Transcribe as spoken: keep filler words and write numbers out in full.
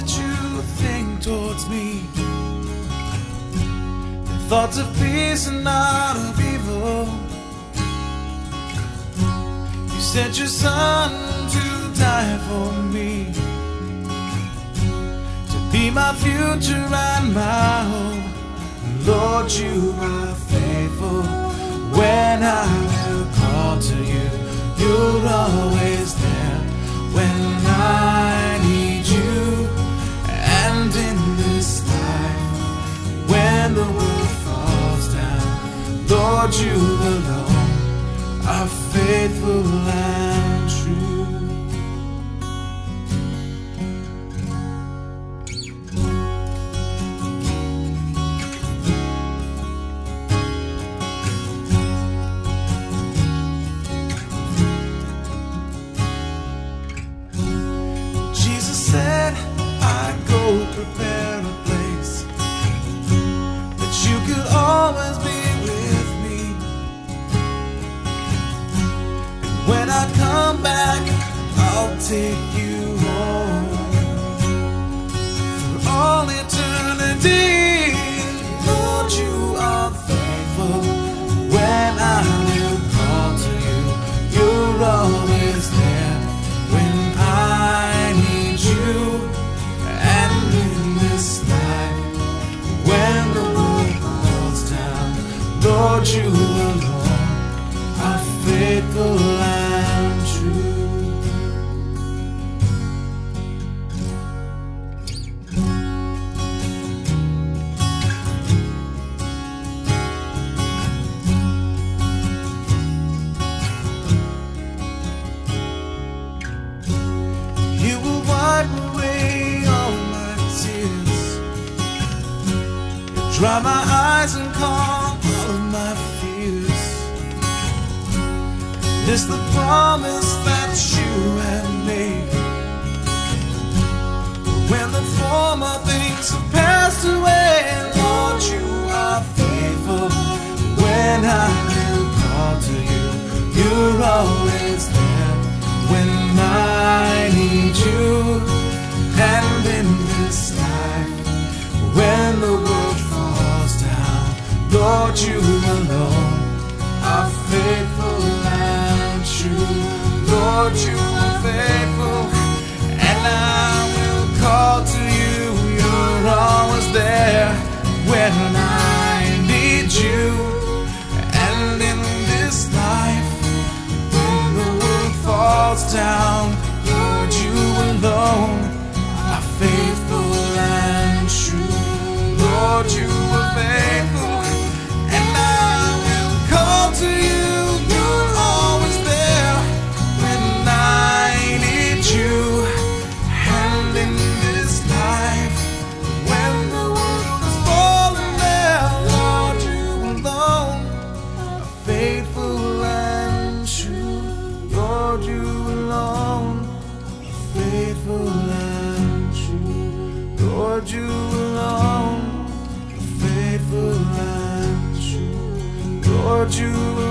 that you think towards me, the thoughts of peace and not of evil. You sent your son to die for me, to be my future and my hope. Lord, you are faithful. When I will call to you, you're always there. When I need you, and in this life, when the world falls down, Lord, you alone are faithful and true. Said I go prepare a place, that you could always be with me. And when I come back, I'll take you home for all eternity. Lord, you are faithful. When I will call to you, you're always there. When I need you, and in this life, when the world falls down, Lord, you alone are faithful and true. You will wipe away all my tears, dry my eyes and calm all of my fears. It's the promise that you have made. When the former things have passed away, Lord, you are faithful. When I will call to you, you're always there. When I need you, and in this life, when the world falls down, Lord, you alone are faithful and true. Lord, you are faithful, and I will call to you. You're always there when I need you, and in this life, when the world falls down, Lord, you alone are faithful and true. Lord, you are faithful, and I will call to you. You're always there when I need you, and in this life, when the world is falling down, Lord, you alone are faithful and true. Lord, you alone are faithful and true. Lord, you alone are faithful and true. Lord, you